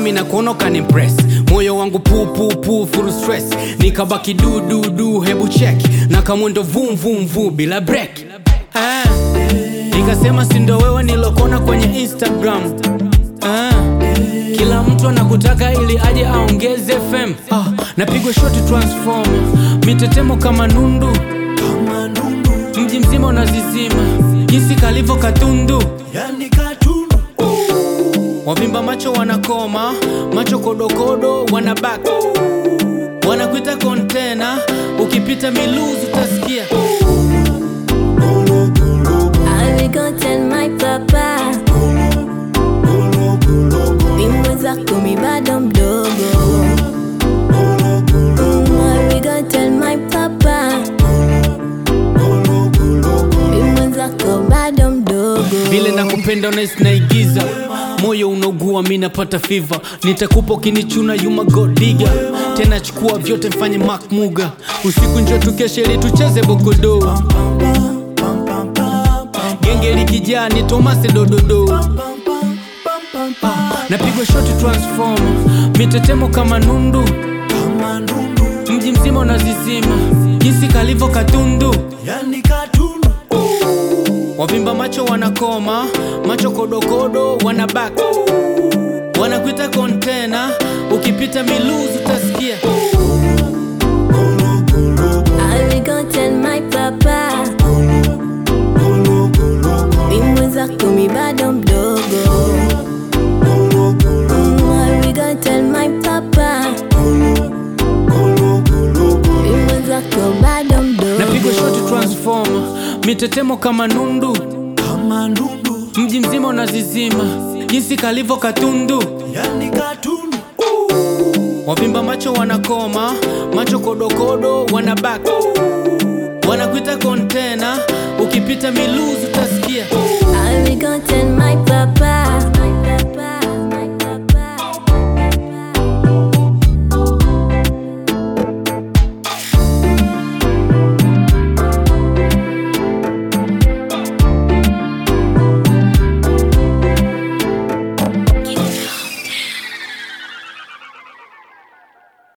mimi na kuona kan impress. Moyo wangu pu full stress. Nikabaki du hebu check. Na kamwendo vum vum vum bila break. Nikasema si ndo wewe nilokona kwenye Instagram. Kila mtu anakutaka ili aje aongeze FM. Napigwa shot transform. Mitetemo kama nundu. Mji mzima unazizima. Jinsi kalivyo katundu. Yani katundu. Wavimba macho wanakoma. Macho kodokodo wanabaki. Wanakuita container. Ukipita miluzi utasikia. I will go tell my papa. Mimi zako mi bado mdogo. I will go tell my papa. Mimi zako bado mdogo. Vile nakupenda naigiza. Moyo unaugua mimi napata fever. Nitakupa ukinichuna you my god digger. Tena chukua vyote mfanye Mark Muga. Usiku njoo tukeshe ili tucheze bokodo. Genge likijaa ni Thomas dododo. Napigwa shot transform. Mitetemo kama nundu. Mji mzima unazizima. Jinsi kalivyo katundu. Yani katundu. Wavimba macho wanakoma. Macho kodokodo wanabaki. Wanakuita container. Ukipita miluzi utasikia. I will go tell my papa. Mimi zako mi bado mdogo. I will go tell my papa. Mimi zako bado mdogo. Napigwa shot transform. Mitetemo kama nundu. Mji mzima unazizima. Jinsi kalivyo katundu. Yani katundu. Wavimba macho wanakoma. Macho kodokodo wanabaki. Wanakuita container. Ukipita miluzi utasikia. I will go tell my papa.